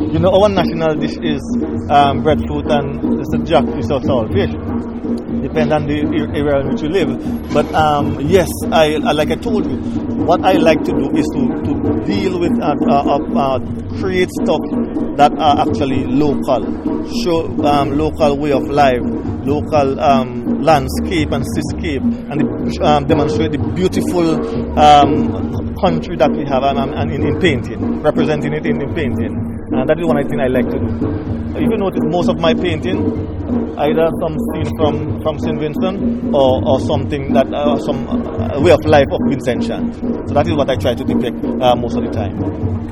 You know, our national dish is breadfruit and it's a jackfish or saltfish. Depend on the area in which you live. But yes, I like I told you, what I like to do is to deal with create stuff that are actually local, show local way of life, local landscape and seascape, and demonstrate the beautiful country that we have and in painting, representing it in painting. And that is one thing I like to do. If you notice, most of my painting, either some scene from St. Vincent or something that some way of life of Vincentian. So that is what I try to depict most of the time.